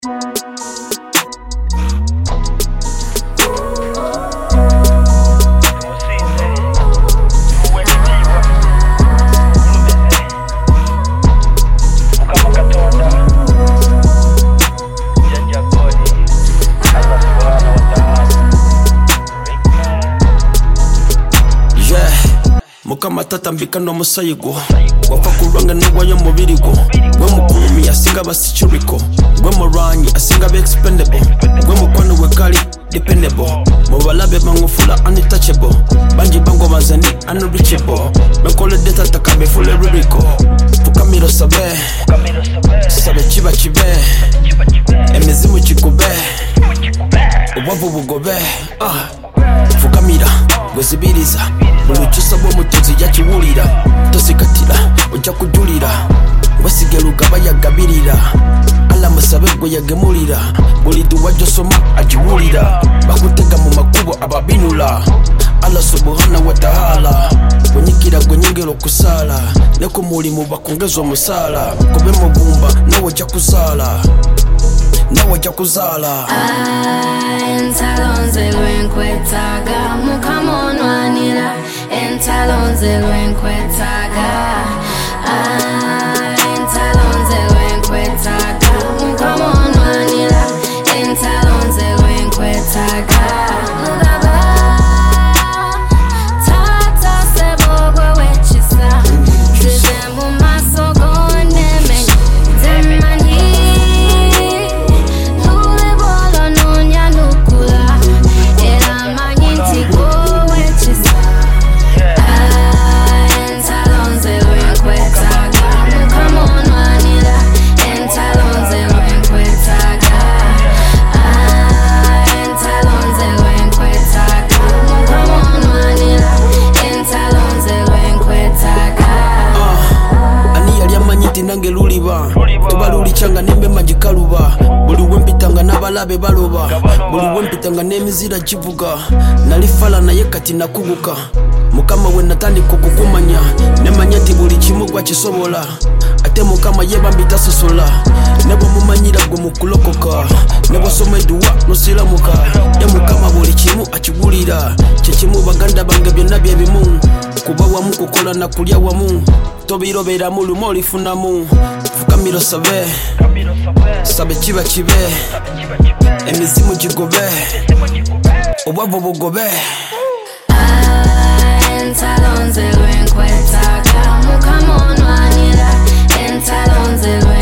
Mukama tatambika no musayigo wafa kuranga n'ewayo mubiri go gwe mukumi asinga basicuriko gwe muranyi asinga be expendable gwe mukwano we kali dependable mubalabe bangufula untouchable banji bango bazani unreachable mekole data takabe fule ruriko fukamiro sabe chiba chibe emizimu chikube obwavu bugobe fukamira gwezibiriza buluchusa bw'omutozi yakiwulira tosikatira ojja kujulira wesigeruga bayagabirira ala musabe gwe yagemulira buli duwa gyosoma agiwulira bakutega mu makubo ababinula ala subhana wa ta'ala gwenyikira gwenyengera okusala ne ku mulimu bakongeza omusala kube mugumba nawe ojja kuzaala Entalonze lwenkwetaga mukamonwanira entalonze lwenkwetaga entalonze lwenkwetaga mukamonwanira entalonze lwenkwetaga tata sebogwe wechisa zize mu maso gondeme zemanyi nange luliba kuba lulichanga nembe magikaluba buli wempitanga n'abalabe baloba buli wempitanga n'emizira kivuga nalifala naye kati nakuguka mukama we natandika okukumanya nemanya nti buli kimu gwakisobola ate mukama yebambita sosola ne bwe mumanyira gwe mukulokoka ne bw'osoma eduwa nosiramuka ye mukama buli kimu akigulira kyekimu baganda bange byonna byebimu kuba wamu kukola na kulya wamu tobiroberamu lumu olifunamu fukamiro sabe chiba chibe emizimu gigobe obwavu bugobe entalonze lwenkwetaga mukamonwanira entalonze